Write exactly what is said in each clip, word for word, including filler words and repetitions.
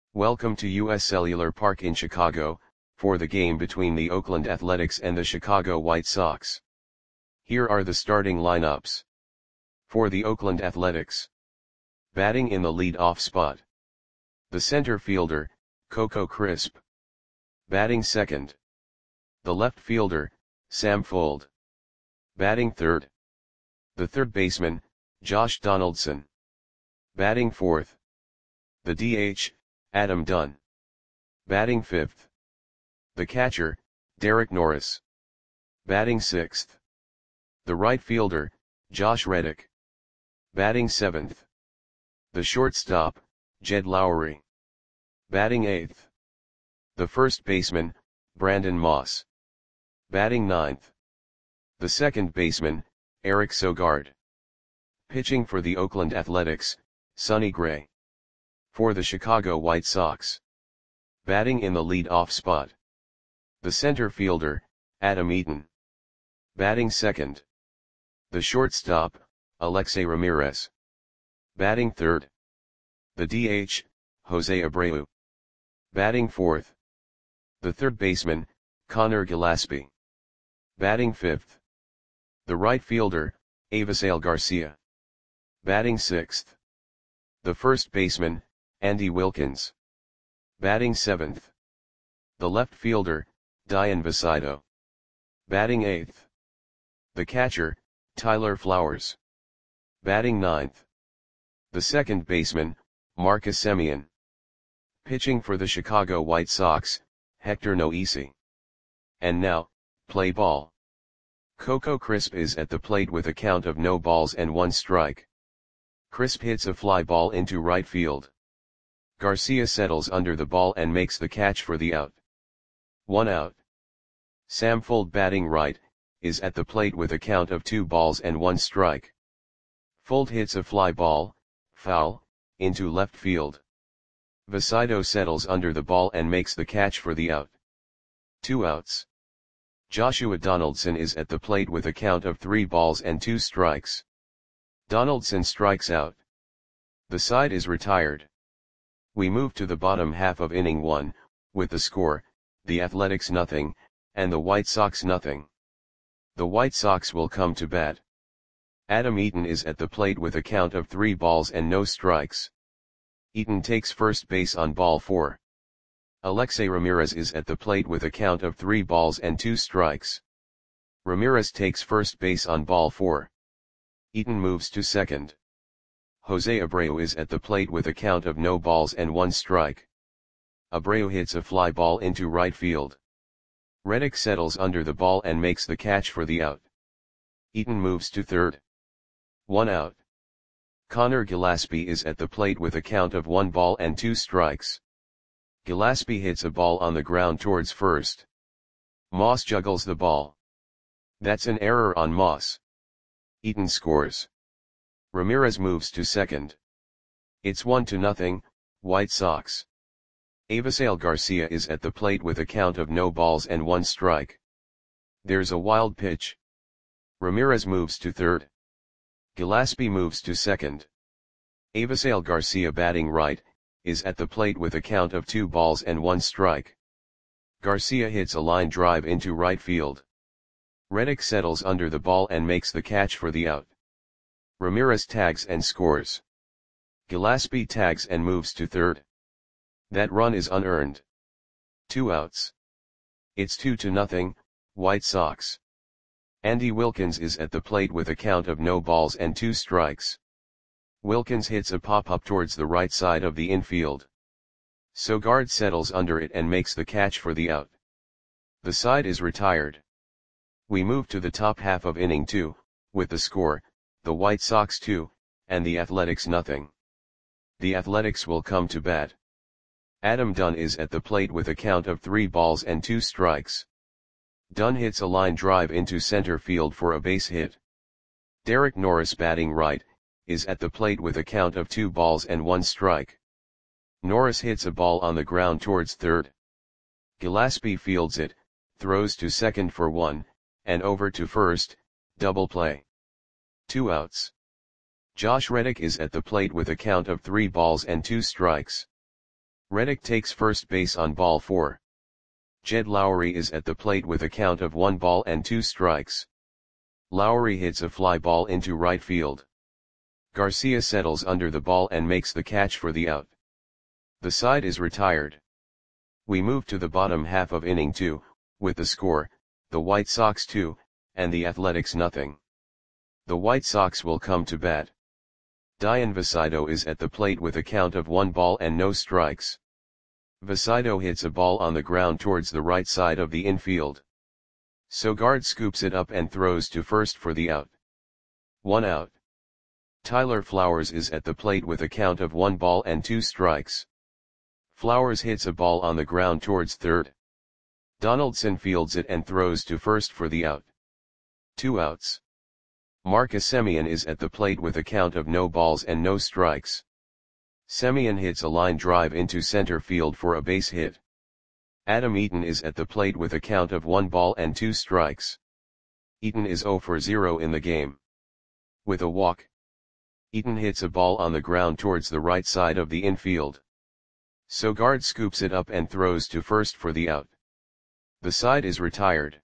Welcome to U S Cellular Park in Chicago, for the game between the Oakland Athletics and the Chicago White Sox. Here are the starting lineups. For the Oakland Athletics. Batting in the lead-off spot. The center fielder, Coco Crisp. Batting second. The left fielder, Sam Fuld. Batting third. The third baseman, Josh Donaldson. Batting fourth. The D H, Adam Dunn. Batting fifth. The catcher, Derek Norris. Batting sixth. The right fielder, Josh Reddick. Batting seventh. The shortstop, Jed Lowry. Batting eighth. The first baseman, Brandon Moss. Batting ninth. The second baseman, Eric Sogard. Pitching for the Oakland Athletics, Sonny Gray. For the Chicago White Sox. Batting in the lead-off spot. The center fielder, Adam Eaton. Batting second. The shortstop, Alexei Ramirez. Batting third. The D H, Jose Abreu. Batting fourth. The third baseman, Connor Gillaspie. Batting fifth. The right fielder, Avisail Garcia. Batting sixth. The first baseman, Andy Wilkins. Batting seventh. The left fielder, Dian Visito. Batting eighth. The catcher, Tyler Flowers. Batting ninth. The second baseman, Marcus Semien. Pitching for the Chicago White Sox, Hector Noesi. And now, play ball. Coco Crisp is at the plate with a count of no balls and one strike. Crisp hits a fly ball into right field. Garcia settles under the ball and makes the catch for the out. One out. Sam Fuld, batting right, is at the plate with a count of two balls and one strike. Fuld hits a fly ball, foul, into left field. Visito settles under the ball and makes the catch for the out. Two outs. Joshua Donaldson is at the plate with a count of three balls and two strikes. Donaldson strikes out. The side is retired. We move to the bottom half of inning one, with the score, the Athletics nothing, and the White Sox nothing. The White Sox will come to bat. Adam Eaton is at the plate with a count of three balls and no strikes. Eaton takes first base on ball four. Alexei Ramirez is at the plate with a count of three balls and two strikes. Ramirez takes first base on ball four. Eaton moves to second. Jose Abreu is at the plate with a count of no balls and one strike. Abreu hits a fly ball into right field. Reddick settles under the ball and makes the catch for the out. Eaton moves to third. One out. Connor Gillaspie is at the plate with a count of one ball and two strikes. Gillaspie hits a ball on the ground towards first. Moss juggles the ball. That's an error on Moss. Eaton scores. Ramirez moves to second. It's one to nothing, White Sox. Avisail Garcia is at the plate with a count of no balls and one strike. There's a wild pitch. Ramirez moves to third. Gillaspie moves to second. Avisail Garcia, batting right, is at the plate with a count of two balls and one strike. Garcia hits a line drive into right field. Reddick settles under the ball and makes the catch for the out. Ramirez tags and scores. Gillaspie tags and moves to third. That run is unearned. Two outs. It's two to nothing, White Sox. Andy Wilkins is at the plate with a count of no balls and two strikes. Wilkins hits a pop-up towards the right side of the infield. Sogard settles under it and makes the catch for the out. The side is retired. We move to the top half of inning two, with the score, the White Sox two, and the Athletics nothing. The Athletics will come to bat. Adam Dunn is at the plate with a count of three balls and two strikes. Dunn hits a line drive into center field for a base hit. Derek Norris, batting right, is at the plate with a count of two balls and one strike. Norris hits a ball on the ground towards third. Gillaspie fields it, throws to second for one, and over to first, double play. Two outs. Josh Reddick is at the plate with a count of three balls and two strikes. Reddick takes first base on ball four. Jed Lowry is at the plate with a count of one ball and two strikes. Lowry hits a fly ball into right field. Garcia settles under the ball and makes the catch for the out. The side is retired. We move to the bottom half of inning two, with the score, the White Sox two, and the Athletics nothing. The White Sox will come to bat. Dian Vasido is at the plate with a count of one ball and no strikes. Vasido hits a ball on the ground towards the right side of the infield. Sogard scoops it up and throws to first for the out. One out. Tyler Flowers is at the plate with a count of one ball and two strikes. Flowers hits a ball on the ground towards third. Donaldson fields it and throws to first for the out. Two outs. Marcus Semien is at the plate with a count of no balls and no strikes. Semien hits a line drive into center field for a base hit. Adam Eaton is at the plate with a count of one ball and two strikes. Eaton is zero for zero in the game. With a walk, Eaton hits a ball on the ground towards the right side of the infield. Sogard scoops it up and throws to first for the out. The side is retired.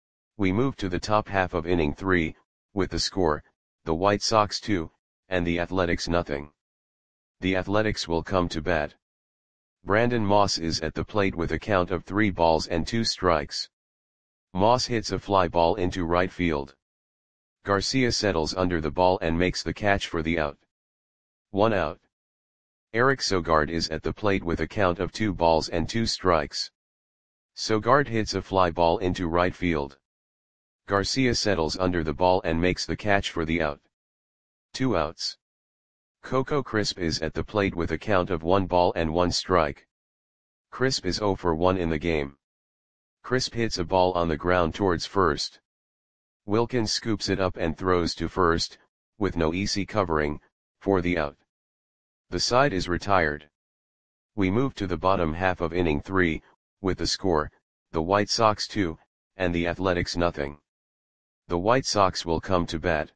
We move to the top half of inning three, with the score, the White Sox two, and the Athletics nothing. The Athletics will come to bat. Brandon Moss is at the plate with a count of three balls and two strikes. Moss hits a fly ball into right field. Garcia settles under the ball and makes the catch for the out. One out. Eric Sogard is at the plate with a count of two balls and two strikes. Sogard hits a fly ball into right field. Garcia settles under the ball and makes the catch for the out. Two outs. Coco Crisp is at the plate with a count of one ball and one strike. Crisp is zero for one in the game. Crisp hits a ball on the ground towards first. Wilkins scoops it up and throws to first, with no easy covering, for the out. The side is retired. We move to the bottom half of inning three, with the score, the White Sox two, and the Athletics nothing. The White Sox will come to bat.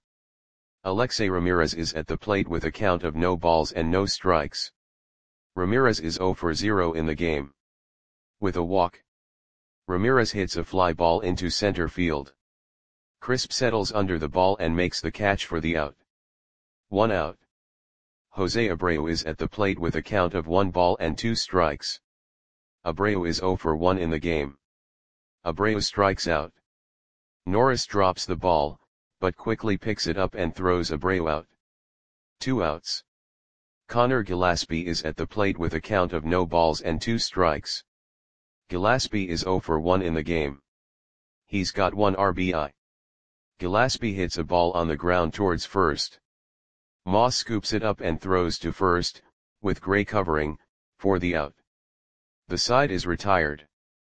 Alexei Ramirez is at the plate with a count of no balls and no strikes. Ramirez is zero for zero in the game. With a walk, Ramirez hits a fly ball into center field. Crisp settles under the ball and makes the catch for the out. One out. Jose Abreu is at the plate with a count of one ball and two strikes. Abreu is zero for one in the game. Abreu strikes out. Norris drops the ball, but quickly picks it up and throws Abreu out. Two outs. Connor Gillaspie is at the plate with a count of no balls and two strikes. Gillaspie is zero for one in the game. He's got one R B I. Gillaspie hits a ball on the ground towards first. Moss scoops it up and throws to first, with Gray covering, for the out. The side is retired.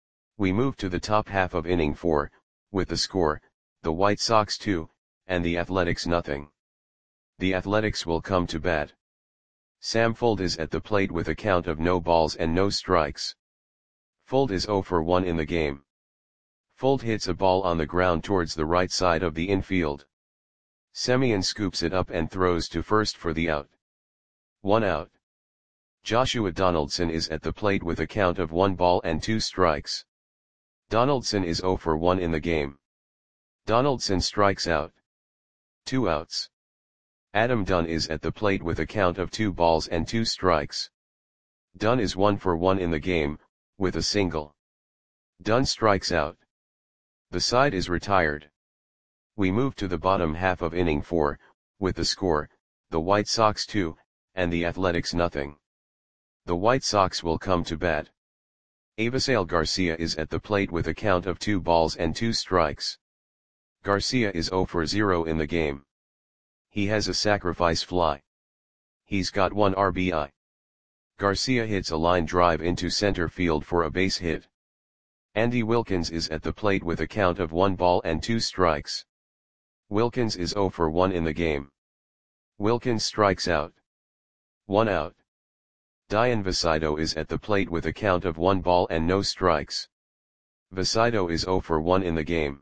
We move to the top half of inning four, with the score, the White Sox two, and the Athletics nothing. The Athletics will come to bat. Sam Fuld is at the plate with a count of no balls and no strikes. Fuld is zero for one in the game. Fuld hits a ball on the ground towards the right side of the infield. Semien scoops it up and throws to first for the out. One out. Joshua Donaldson is at the plate with a count of one ball and two strikes. Donaldson is zero for one in the game. Donaldson strikes out. Two outs. Adam Dunn is at the plate with a count of two balls and two strikes. Dunn is one for one in the game, with a single. Dunn strikes out. The side is retired. We move to the bottom half of inning four, with the score, the White Sox two, and the Athletics nothing. The White Sox will come to bat. Avisail Garcia is at the plate with a count of two balls and two strikes. Garcia is zero for zero in the game. He has a sacrifice fly. He's got one R B I. Garcia hits a line drive into center field for a base hit. Andy Wilkins is at the plate with a count of one ball and two strikes. Wilkins is zero for one in the game. Wilkins strikes out. One out. Dian Vasido is at the plate with a count of one ball and no strikes. Vasido is zero for one in the game.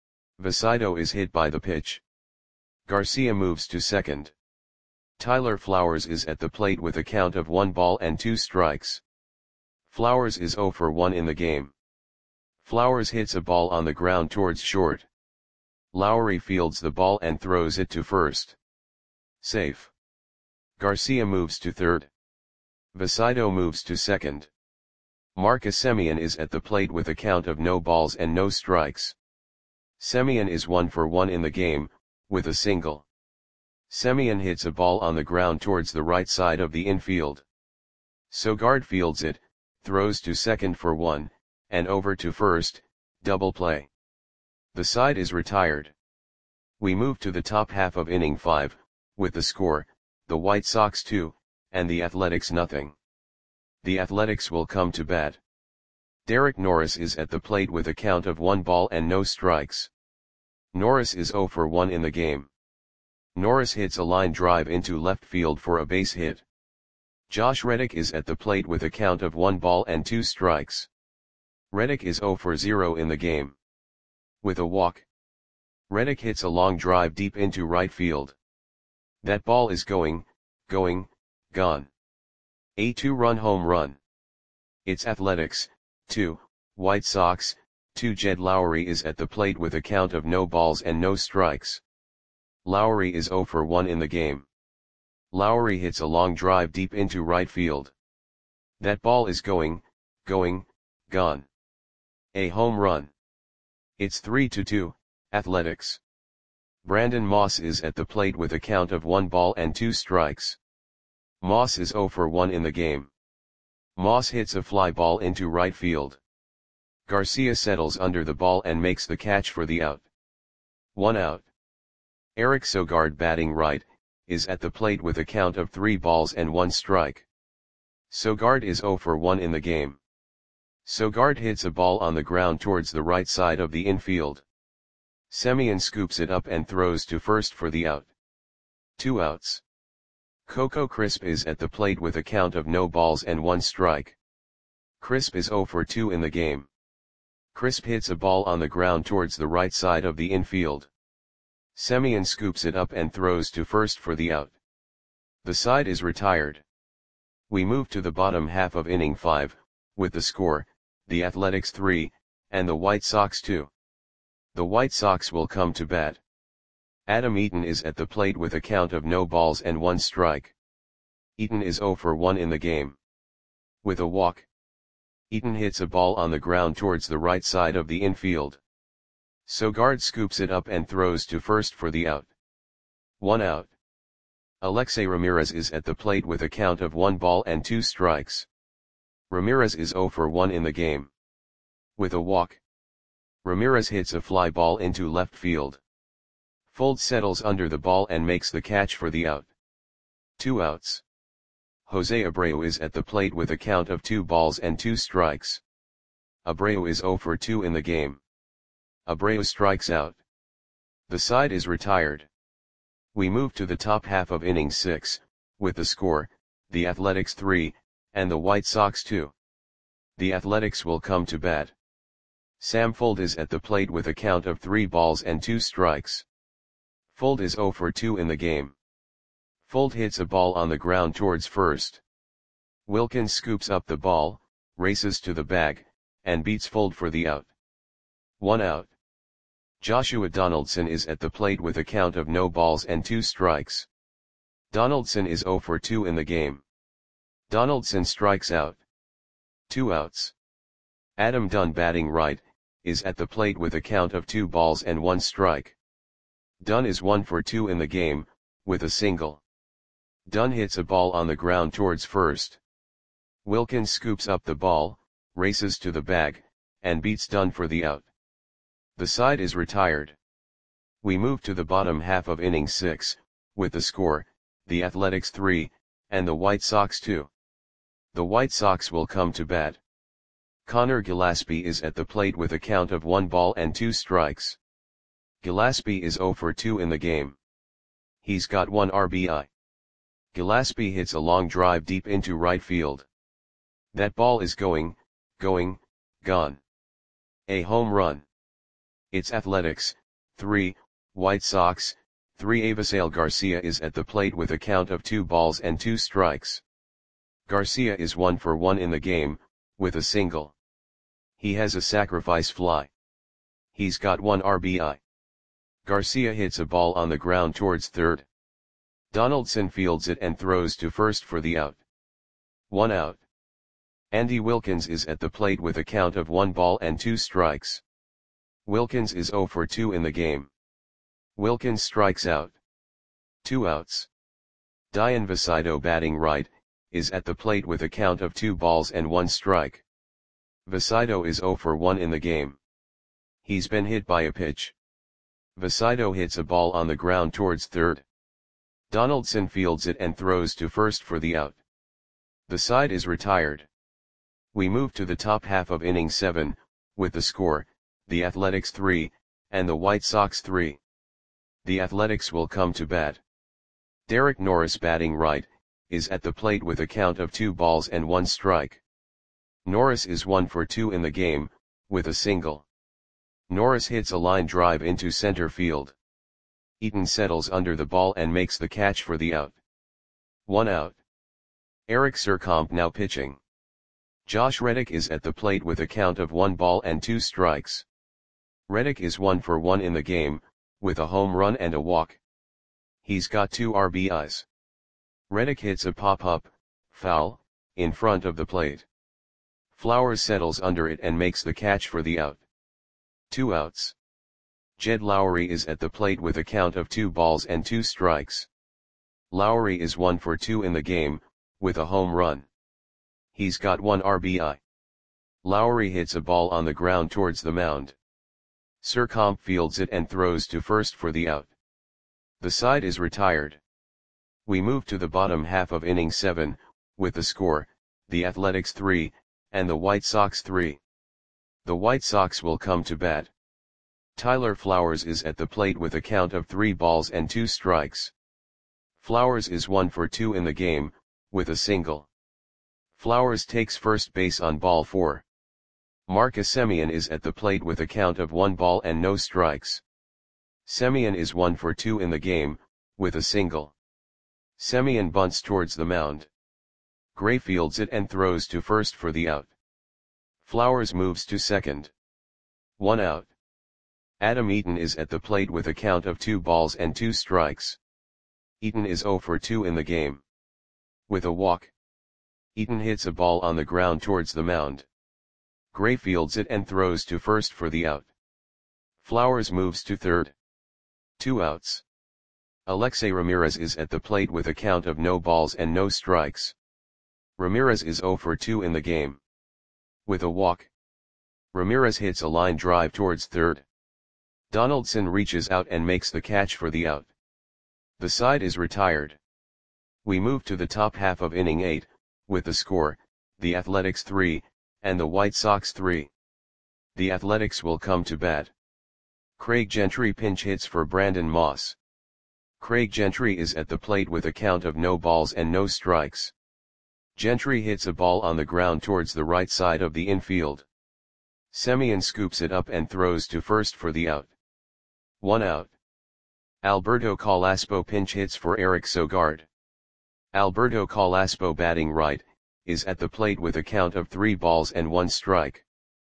Vasido is hit by the pitch. Garcia moves to second. Tyler Flowers is at the plate with a count of one ball and two strikes. Flowers is zero for one in the game. Flowers hits a ball on the ground towards short. Lowry fields the ball and throws it to first. Safe. Garcia moves to third. Vasido moves to second. Marcus Semien is at the plate with a count of no balls and no strikes. Semien is one for one in the game, with a single. Semien hits a ball on the ground towards the right side of the infield. Sogard fields it, throws to second for one, and over to first, double play. The side is retired. We move to the top half of inning five, with the score, the White Sox two, and the Athletics nothing. The Athletics will come to bat. Derek Norris is at the plate with a count of one ball and no strikes. Norris is zero for one in the game. Norris hits a line drive into left field for a base hit. Josh Reddick is at the plate with a count of one ball and two strikes. Reddick is zero for zero in the game. With a walk. Reddick hits a long drive deep into right field. That ball is going, going, gone. A two-run home run. It's Athletics, two, White Sox, two. Jed Lowry is at the plate with a count of no balls and no strikes. Lowry is zero for one in the game. Lowry hits a long drive deep into right field. That ball is going, going, gone. A home run. It's three to two, Athletics. Brandon Moss is at the plate with a count of one ball and two strikes. Moss is zero for one in the game. Moss hits a fly ball into right field. Garcia settles under the ball and makes the catch for the out. One out. Eric Sogard, batting right, is at the plate with a count of three balls and one strike. Sogard is zero for one in the game. Sogard hits a ball on the ground towards the right side of the infield. Semien scoops it up and throws to first for the out. Two outs. Coco Crisp is at the plate with a count of no balls and one strike. Crisp is zero for two in the game. Crisp hits a ball on the ground towards the right side of the infield. Semien scoops it up and throws to first for the out. The side is retired. We move to the bottom half of inning five, with the score, the Athletics three, and the White Sox two. The White Sox will come to bat. Adam Eaton is at the plate with a count of no balls and one strike. Eaton is zero for one in the game. With a walk. Eaton hits a ball on the ground towards the right side of the infield. Sogard scoops it up and throws to first for the out. One out. Alexei Ramirez is at the plate with a count of one ball and two strikes. Ramirez is zero for one in the game. With a walk. Ramirez hits a fly ball into left field. Fold settles under the ball and makes the catch for the out. Two outs. Jose Abreu is at the plate with a count of two balls and two strikes. Abreu is zero for two in the game. Abreu strikes out. The side is retired. We move to the top half of inning six, with the score, the Athletics three, and the White Sox two. The Athletics will come to bat. Sam Fuld is at the plate with a count of three balls and two strikes. Fuld is zero for two in the game. Fuld hits a ball on the ground towards first. Wilkins scoops up the ball, races to the bag, and beats Fuld for the out. One out. Joshua Donaldson is at the plate with a count of no balls and two strikes. Donaldson is zero for two in the game. Donaldson strikes out. Two outs. Adam Dunn, batting right, is at the plate with a count of two balls and one strike. Dunn is one for two in the game, with a single. Dunn hits a ball on the ground towards first. Wilkins scoops up the ball, races to the bag, and beats Dunn for the out. The side is retired. We move to the bottom half of inning six, with the score, the Athletics three, and the White Sox two. The White Sox will come to bat. Connor Gillaspie is at the plate with a count of one ball and two strikes. Gillaspie is zero for two in the game. He's got one R B I. Gillaspie hits a long drive deep into right field. That ball is going, going, gone. A home run. It's Athletics, three, White Sox, three. Avisail Garcia is at the plate with a count of two balls and two strikes. Garcia is one for one in the game, with a single. He has a sacrifice fly. He's got one R B I. Garcia hits a ball on the ground towards third. Donaldson fields it and throws to first for the out. One out. Andy Wilkins is at the plate with a count of one ball and two strikes. Wilkins is zero for two in the game. Wilkins strikes out. Two outs. Dian Vasido, batting right, is at the plate with a count of two balls and one strike. Vasido is zero for one in the game. He's been hit by a pitch. Vasido hits a ball on the ground towards third. Donaldson fields it and throws to first for the out. The side is retired. We move to the top half of inning seven, with the score, the Athletics three, and the White Sox three. The Athletics will come to bat. Derek Norris, batting right, is at the plate with a count of two balls and one strike. Norris is one for two in the game, with a single. Norris hits a line drive into center field. Eaton settles under the ball and makes the catch for the out. One out. Eric Surkamp now pitching. Josh Reddick is at the plate with a count of one ball and two strikes. Reddick is one for one in the game, with a home run and a walk. He's got two R B Is. Reddick hits a pop-up, foul, in front of the plate. Flowers settles under it and makes the catch for the out. Two outs. Jed Lowry is at the plate with a count of two balls and two strikes. Lowry is one for two in the game, with a home run. He's got one R B I. Lowry hits a ball on the ground towards the mound. Surkamp fields it and throws to first for the out. The side is retired. We move to the bottom half of inning seven, with the score, the Athletics three, and the White Sox three. The White Sox will come to bat. Tyler Flowers is at the plate with a count of three balls and two strikes. Flowers is one for two in the game, with a single. Flowers takes first base on ball four. Marcus Semien is at the plate with a count of one ball and no strikes. Semien is one for two in the game, with a single. Semien bunts towards the mound. Gray fields it and throws to first for the out. Flowers moves to second. One out. Adam Eaton is at the plate with a count of two balls and two strikes. Eaton is zero for two in the game. With a walk. Eaton hits a ball on the ground towards the mound. Gray fields it and throws to first for the out. Flowers moves to third. Two outs. Alexei Ramirez is at the plate with a count of no balls and no strikes. Ramirez is zero for two in the game. With a walk. Ramirez hits a line drive towards third. Donaldson reaches out and makes the catch for the out. The side is retired. We move to the top half of inning eight, with the score, the Athletics three, and the White Sox three. The Athletics will come to bat. Craig Gentry pinch hits for Brandon Moss. Craig Gentry is at the plate with a count of no balls and no strikes. Gentry hits a ball on the ground towards the right side of the infield. Semien scoops it up and throws to first for the out. One out. Alberto Calaspo pinch hits for Eric Sogard. Alberto Calaspo, batting right, is at the plate with a count of three balls and one strike.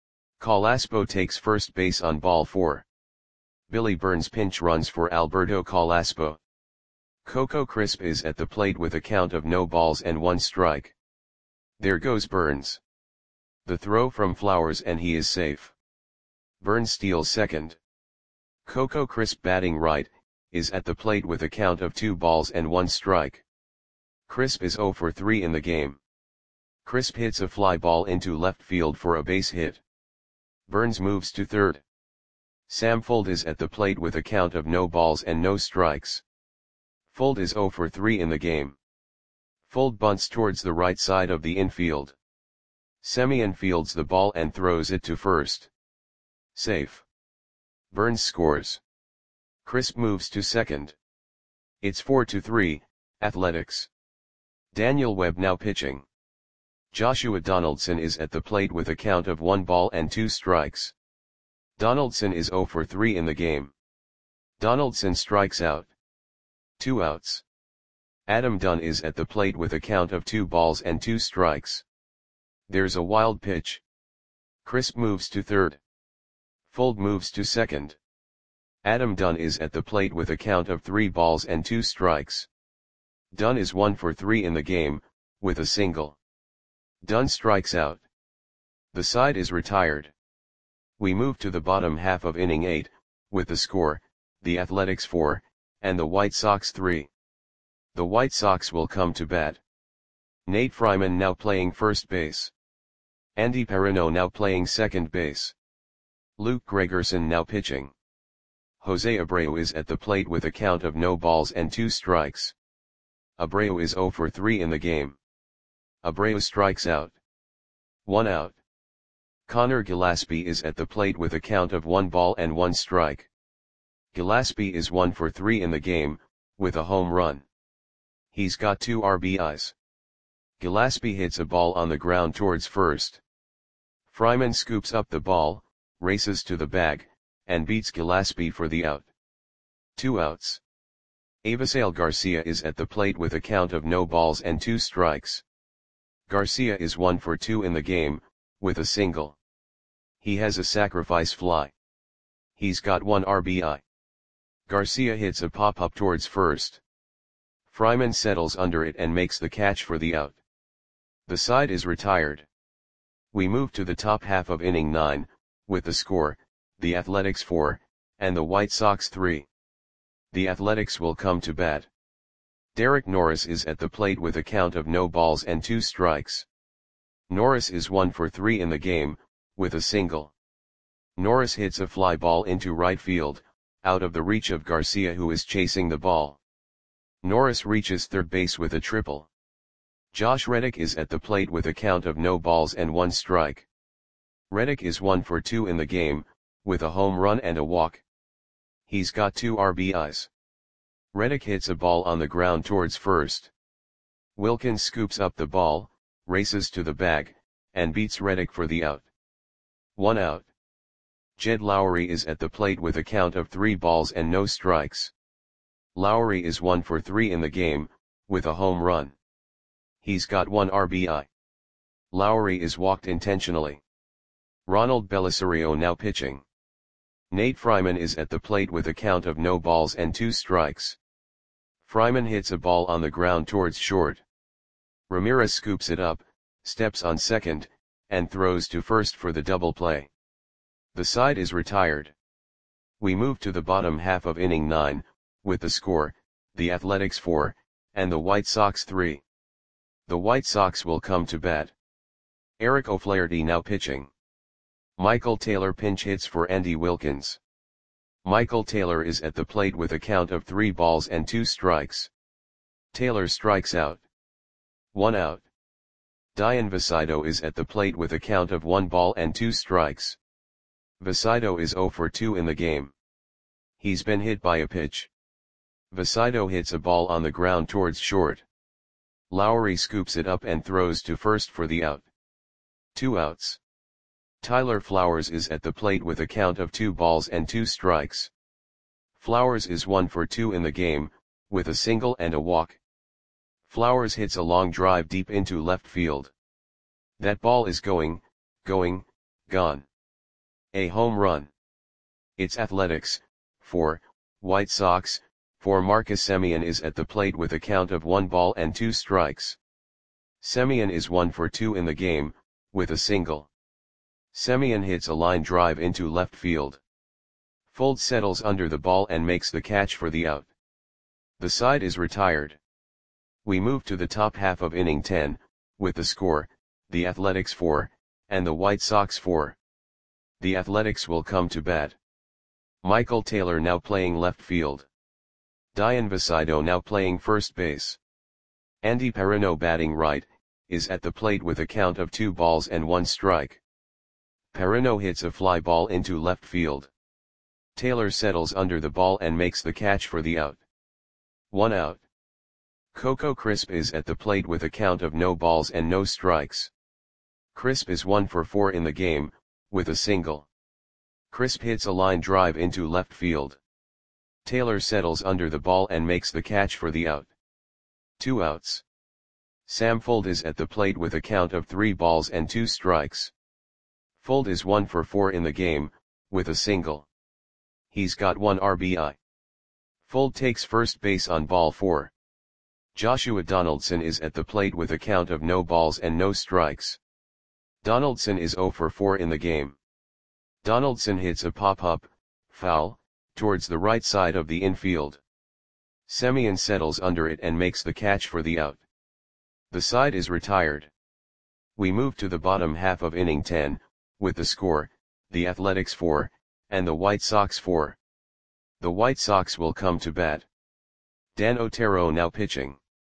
Calaspo takes first base on ball four. Billy Burns pinch runs for Alberto Calaspo. Coco Crisp is at the plate with a count of no balls and one strike. There goes Burns. The throw from Flowers and he is safe. Burns steals second. Coco Crisp, batting right, is at the plate with a count of two balls and one strike. Crisp is zero for three in the game. Crisp hits a fly ball into left field for a base hit. Burns moves to third. Sam Fuld is at the plate with a count of no balls and no strikes. Fuld is zero for three in the game. Fuld bunts towards the right side of the infield. Semien fields the ball and throws it to first. Safe. Burns scores. Crisp moves to second. It's four to three, Athletics. Daniel Webb now pitching. Joshua Donaldson is at the plate with a count of one ball and two strikes. Donaldson is zero for three in the game. Donaldson strikes out. Two outs. Adam Dunn is at the plate with a count of two balls and two strikes. There's a wild pitch. Crisp moves to third. Fold moves to second. Adam Dunn is at the plate with a count of three balls and two strikes. Dunn is one for three in the game, with a single. Dunn strikes out. The side is retired. We move to the bottom half of inning eight, with the score, the Athletics four, and the White Sox three. The White Sox will come to bat. Nate Fryman now playing first base. Andy Perino now playing second base. Luke Gregerson now pitching. Jose Abreu is at the plate with a count of no balls and two strikes. Abreu is zero for three in the game. Abreu strikes out. One out. Connor Gillaspie is at the plate with a count of one ball and one strike. Gillaspie is one for three in the game, with a home run. He's got two R B Is. Gillaspie hits a ball on the ground towards first. Fryman scoops up the ball, races to the bag, and beats Gillaspie for the out. Two outs. Avisail Garcia is at the plate with a count of no balls and two strikes. Garcia is one for two in the game, with a single. He has a sacrifice fly. He's got one R B I. Garcia hits a pop-up towards first. Fryman settles under it and makes the catch for the out. The side is retired. We move to the top half of inning nine, with the score, the Athletics four, and the White Sox three. The Athletics will come to bat. Derek Norris is at the plate with a count of no balls and two strikes. Norris is one for three in the game, with a single. Norris hits a fly ball into right field, out of the reach of Garcia, who is chasing the ball. Norris reaches third base with a triple. Josh Reddick is at the plate with a count of no balls and one strike. Reddick is one for two in the game, with a home run and a walk. He's got two R B Is. Reddick hits a ball on the ground towards first. Wilkins scoops up the ball, races to the bag, and beats Reddick for the out. One out. Jed Lowry is at the plate with a count of three balls and no strikes. Lowry is one for three in the game, with a home run. He's got one R B I. Lowry is walked intentionally. Ronald Belisario now pitching. Nate Fryman is at the plate with a count of no balls and two strikes. Fryman hits a ball on the ground towards short. Ramirez scoops it up, steps on second, and throws to first for the double play. The side is retired. We move to the bottom half of inning nine, with the score, the Athletics four, and the White Sox three. The White Sox will come to bat. Eric O'Flaherty now pitching. Michael Taylor pinch hits for Andy Wilkins. Michael Taylor is at the plate with a count of three balls and two strikes. Taylor strikes out. One out. Dian Vasido is at the plate with a count of one ball and two strikes. Vasido is zero for two in the game. He's been hit by a pitch. Vasido hits a ball on the ground towards short. Lowry scoops it up and throws to first for the out. Two outs. Tyler Flowers is at the plate with a count of two balls and two strikes. Flowers is one for two in the game, with a single and a walk. Flowers hits a long drive deep into left field. That ball is going, going, gone. A home run. It's Athletics, four, White Sox, four. Marcus Semien is at the plate with a count of one ball and two strikes. Semien is one for two in the game, with a single. Semien hits a line drive into left field. Fold settles under the ball and makes the catch for the out. The side is retired. We move to the top half of inning ten, with the score, the Athletics four, and the White Sox four. The Athletics will come to bat. Michael Taylor now playing left field. Dian Vasido now playing first base. Andy Perino batting right, is at the plate with a count of two balls and one strike. Perino hits a fly ball into left field. Taylor settles under the ball and makes the catch for the out. One out. Coco Crisp is at the plate with a count of no balls and no strikes. Crisp is one for four in the game, with a single. Crisp hits a line drive into left field. Taylor settles under the ball and makes the catch for the out. Two outs. Sam Fuld is at the plate with a count of three balls and two strikes. Fuld is one for four in the game, with a single. He's got one R B I. Fuld takes first base on ball four. Joshua Donaldson is at the plate with a count of no balls and no strikes. Donaldson is zero for four in the game. Donaldson hits a pop-up, foul, towards the right side of the infield. Semien settles under it and makes the catch for the out. The side is retired. We move to the bottom half of inning ten, with the score, the Athletics four, and the White Sox four. The White Sox will come to bat. Dan Otero now pitching.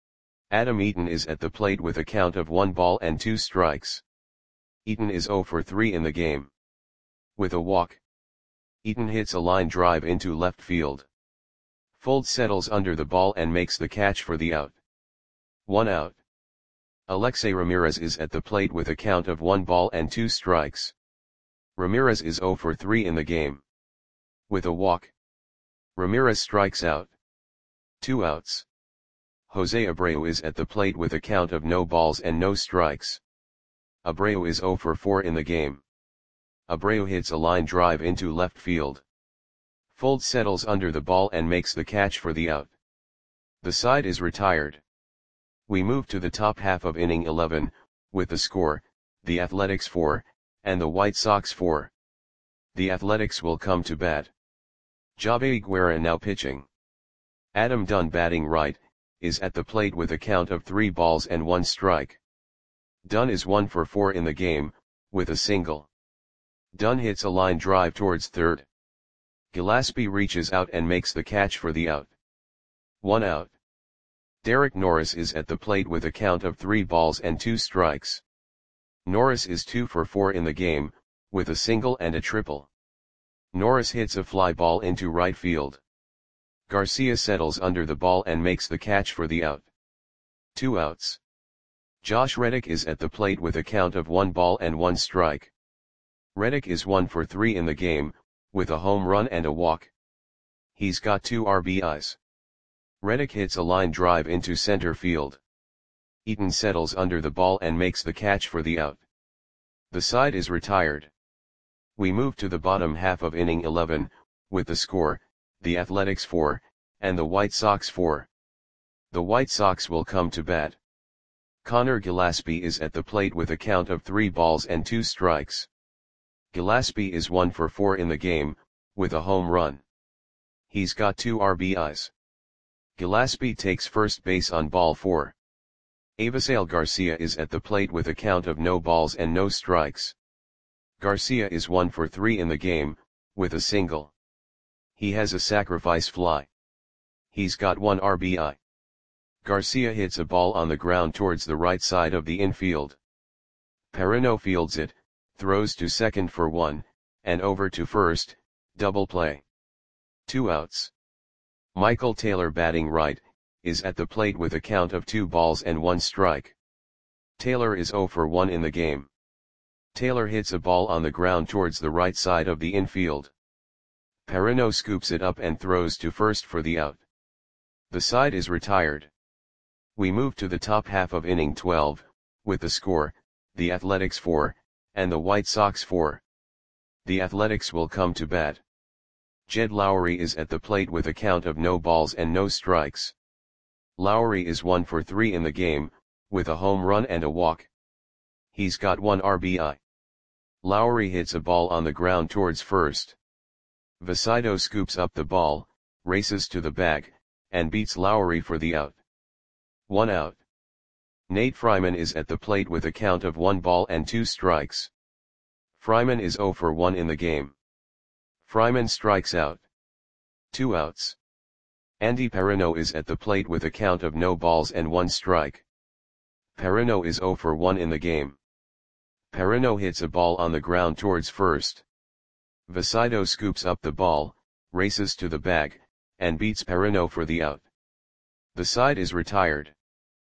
Adam Eaton is at the plate with a count of one ball and two strikes. Eaton is zero for three in the game. With a walk. Eaton hits a line drive into left field. Fuld settles under the ball and makes the catch for the out. One out. Alexei Ramirez is at the plate with a count of one ball and two strikes. Ramirez is zero for three in the game. With a walk. Ramirez strikes out. Two outs. Jose Abreu is at the plate with a count of no balls and no strikes. Abreu is zero for four in the game. Abreu hits a line drive into left field. Fuld settles under the ball and makes the catch for the out. The side is retired. We move to the top half of inning eleven, with the score, the Athletics four, and the White Sox four. The Athletics will come to bat. Javi Guerra now pitching. Adam Dunn batting right, is at the plate with a count of three balls and one strike. Dunn is one for four in the game, with a single. Dunn hits a line drive towards third. Gillespie reaches out and makes the catch for the out. One out. Derek Norris is at the plate with a count of three balls and two strikes. Norris is two for four in the game, with a single and a triple. Norris hits a fly ball into right field. Garcia settles under the ball and makes the catch for the out. Two outs. Josh Reddick is at the plate with a count of one ball and one strike. Reddick is one for three in the game, with a home run and a walk. He's got two R B Is. Reddick hits a line drive into center field. Eaton settles under the ball and makes the catch for the out. The side is retired. We move to the bottom half of inning eleven, with the score, the Athletics four, and the White Sox four. The White Sox will come to bat. Connor Gillespie is at the plate with a count of three balls and two strikes. Gillespie is one for four in the game, with a home run. He's got two R B Is. Gillespie takes first base on ball four. Avisail Garcia is at the plate with a count of no balls and no strikes. Garcia is one for three in the game, with a single. He has a sacrifice fly. He's got one R B I. Garcia hits a ball on the ground towards the right side of the infield. Perino fields it, throws to second for one, and over to first, double play. Two outs. Michael Taylor batting right, is at the plate with a count of two balls and one strike. Taylor is zero for one in the game. Taylor hits a ball on the ground towards the right side of the infield. Perino scoops it up and throws to first for the out. The side is retired. We move to the top half of inning twelve, with the score, the Athletics four, and the White Sox four. The Athletics will come to bat. Jed Lowry is at the plate with a count of no balls and no strikes. Lowry is one for three in the game, with a home run and a walk. He's got one R B I. Lowry hits a ball on the ground towards first. Vasido scoops up the ball, races to the bag, and beats Lowry for the out. One out. Nate Fryman is at the plate with a count of one ball and two strikes. Fryman is zero for one in the game. Fryman strikes out. Two outs. Andy Perino is at the plate with a count of no balls and one strike. Perino is zero for one in the game. Perino hits a ball on the ground towards first. Vasido scoops up the ball, races to the bag, and beats Perino for the out. The side is retired.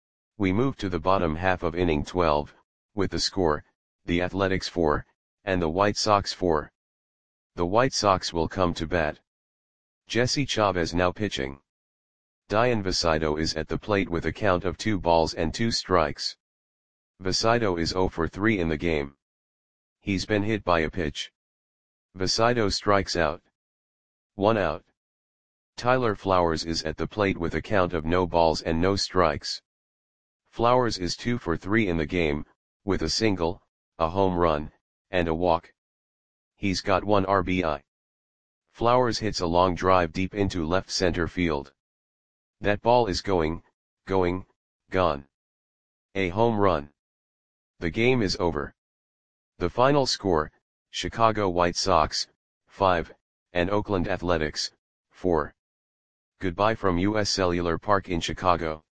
We move to the bottom half of inning twelve, with the score, the Athletics four, and the White Sox four. The White Sox will come to bat. Jesse Chavez now pitching. Dayan Vicito is at the plate with a count of two balls and two strikes. Vicito is zero for three in the game. He's been hit by a pitch. Vicito strikes out. One out. Tyler Flowers is at the plate with a count of no balls and no strikes. Flowers is two for three in the game, with a single, a home run, and a walk. He's got one R B I. Flowers hits a long drive deep into left center field. That ball is going, going, gone. A home run. The game is over. The final score, Chicago White Sox, five, and Oakland Athletics, four. Goodbye from U S Cellular Park in Chicago.